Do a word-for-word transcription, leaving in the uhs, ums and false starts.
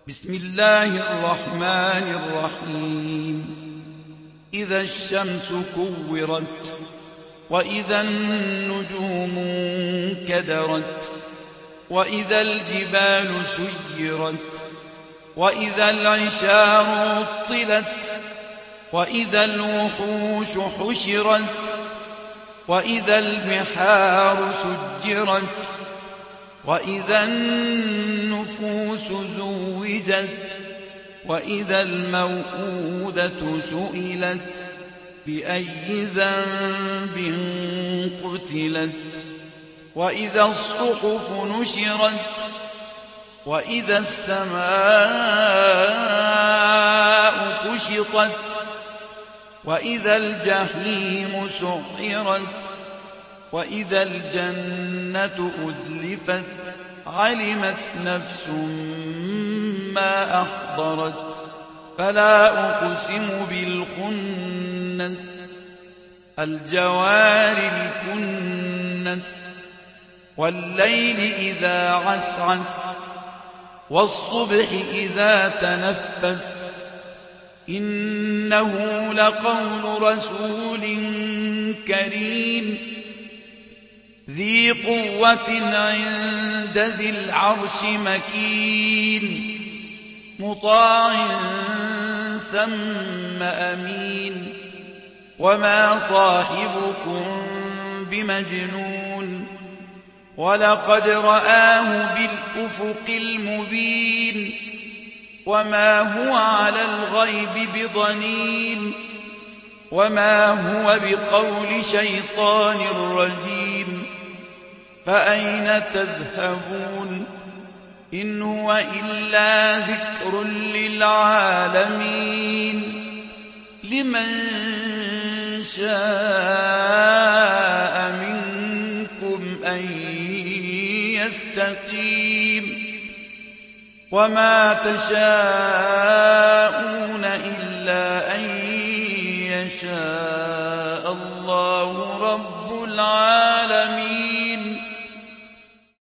بسم الله الرحمن الرحيم إذا الشمس كورت وإذا النجوم انكدرت وإذا الجبال سيرت وإذا العشار عطلت وإذا الوحوش حشرت وإذا البحار سجرت وإذا النفوس زوجت وإذا الموءودة سئلت بأي ذنب قتلت وإذا الصحف نشرت وإذا السماء كشطت وإذا الجحيم سعرت وإذا الجنة أزلفت علمت نفس ما أحضرت فلا أقسم بالخنس الجوار الكنس والليل إذا عسعس والصبح إذا تنفس إنه لقول رسول كريم ذي قوة عند ذي العرش مكين مطاع ثم أمين وما صاحبكم بمجنون ولقد رآه بالأفق المبين وما هو على الغيب بضنين وما هو بقول شيطان رجيم فأين تذهبون إن هو إلا ذكر للعالمين لمن شاء منكم أن يستقيم وما تشاءون إلا أن يشاء الله رب العالمين.